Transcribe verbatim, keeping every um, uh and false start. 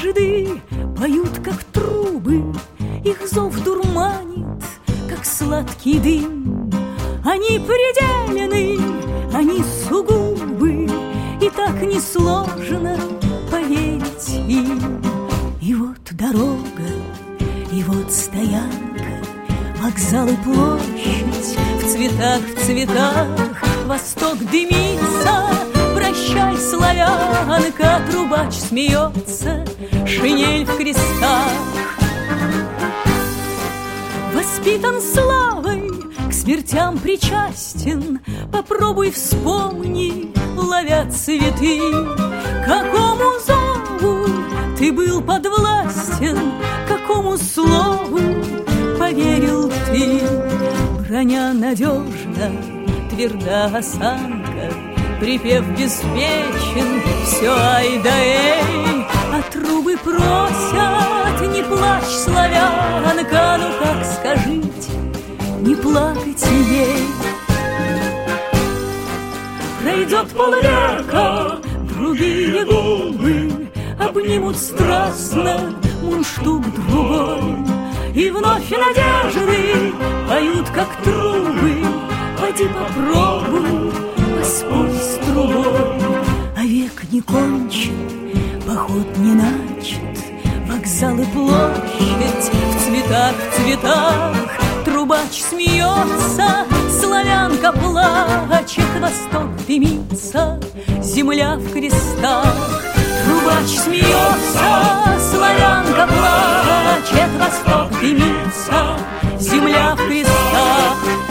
надежды поют, как трубы, их зов дурманит, как сладкий дым. Они пределены, они сугубы, и так несложно поверить им. И вот дорога, и вот стоянка, вокзал и площадь в цветах, в цветах. Восток дымится, прощай, славянка, трубач смеется, шинель в крестах. Воспитан славой, к смертям причастен, попробуй вспомни, ловя цветы. Какому зову ты был подвластен, какому слову поверил ты? Броня надежна, тверда осанка, припев беспечен, все ай да эй. А трубы просят, не плачь, славянка, ну как скажите, не плакать ей. Пройдет полвека, другие губы обнимут страстно мундштук другой, и вновь надежды поют, как трубы. Пойди попробуй, поспорь с трубой. А век не кончен, поход не начат, вокзал и площадь в цветах, в цветах. Трубач смеется, славянка плачет, восток дымится, земля в крестах. Трубач смеется, славянка плачет, восток дымится, земля в крестах.